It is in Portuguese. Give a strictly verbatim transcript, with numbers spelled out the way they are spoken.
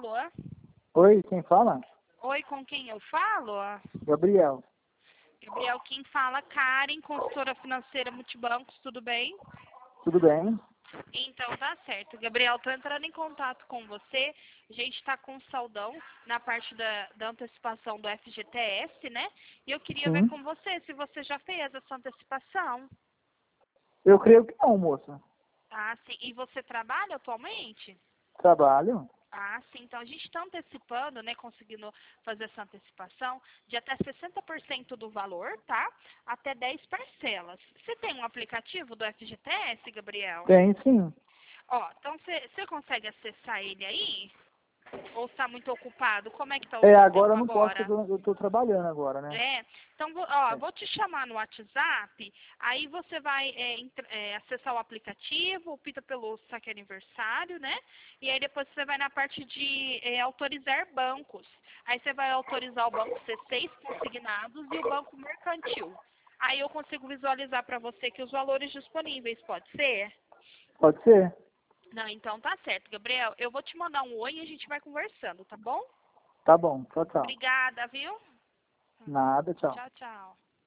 Alô? Oi, quem fala? Oi, com quem eu falo? Gabriel. Gabriel, quem fala? Karen, consultora financeira Multibancos, tudo bem? Tudo bem? Então tá certo. Gabriel, tô entrando em contato com você. A gente está com saldão na parte da, da antecipação do F G T S, né? E eu queria ver Sim. com você se você já fez essa antecipação. Eu creio que não, moça. Ah, sim. E você trabalha atualmente? Trabalho? Ah, sim. Então, a gente está antecipando, né, conseguindo fazer essa antecipação de até sessenta por cento do valor, tá? Até dez parcelas. Você tem um aplicativo do F G T S, Gabriel? Tem sim. Ó, então você consegue acessar ele aí? Ou está muito ocupado? Como é que está o É, seu agora tempo eu não posso, porque agora? eu estou trabalhando agora, né? É, então, vou- ó, É. vou te chamar no WhatsApp, aí você vai é, entra- é, acessar o aplicativo, opta pelo saque aniversário, né? E aí depois você vai na parte de é, autorizar bancos. Aí você vai autorizar o banco C seis consignados e o banco mercantil. Aí eu consigo visualizar para você que os valores disponíveis, pode ser? Pode ser? Não, então tá certo, Gabriel. Eu vou te mandar um oi e a gente vai conversando, tá bom? Tá bom. Tchau, tchau. Obrigada, viu? Nada, tchau. Tchau, tchau.